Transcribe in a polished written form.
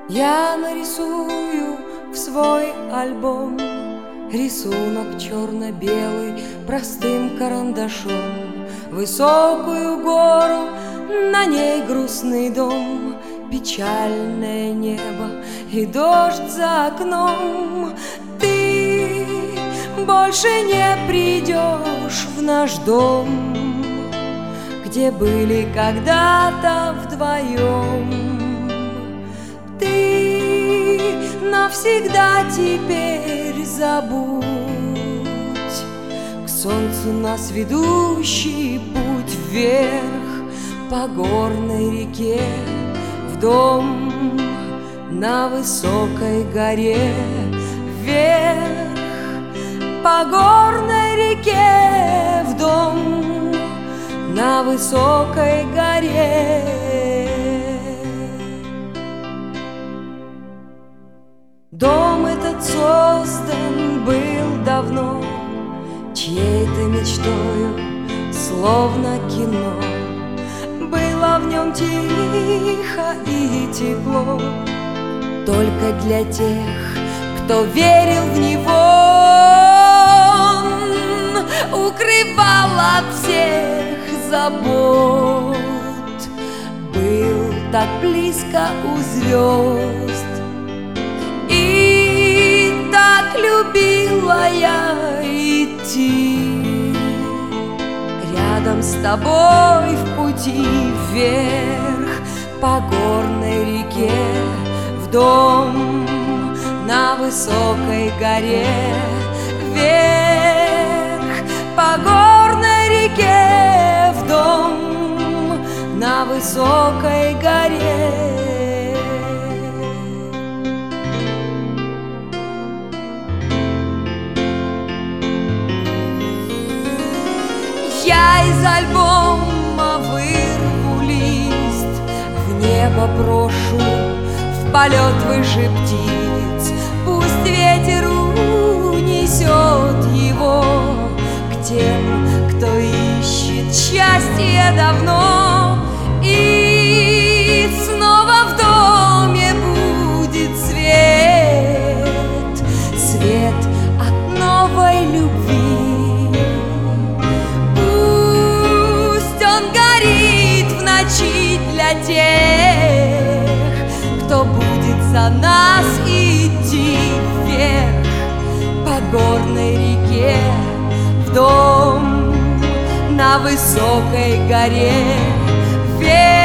Я нарисую в свой альбом рисунок черно-белый простым карандашом, высокую гору, на ней грустный дом, печальное небо и дождь за окном. Ты больше не придешь в наш дом, где были когда-то вдвоем. Ты навсегда теперь забудь к солнцу нас ведущий путь вверх по горной реке, в дом на высокой горе, вверх по горной реке, в дом на высокой горе. Дом этот создан был давно чьей-то мечтою, словно кино. Было в нем тихо и тепло, только для тех, кто верил в него. Он укрывал от всех забот, был так близко у звезд. И так любила я идти рядом с тобой в пути вверх по горной реке, в дом на высокой горе, вверх по горной реке, в дом на высокой горе. Я из альбома вырву лист, в небо брошу, в полет выше птиц. Пусть ветер унесет его к тем, кто ищет счастье давно. И снова в доме будет свет, свет от новой любви. Для тех, кто будет за нас идти вверх по горной реке, в дом на высокой горе, вверх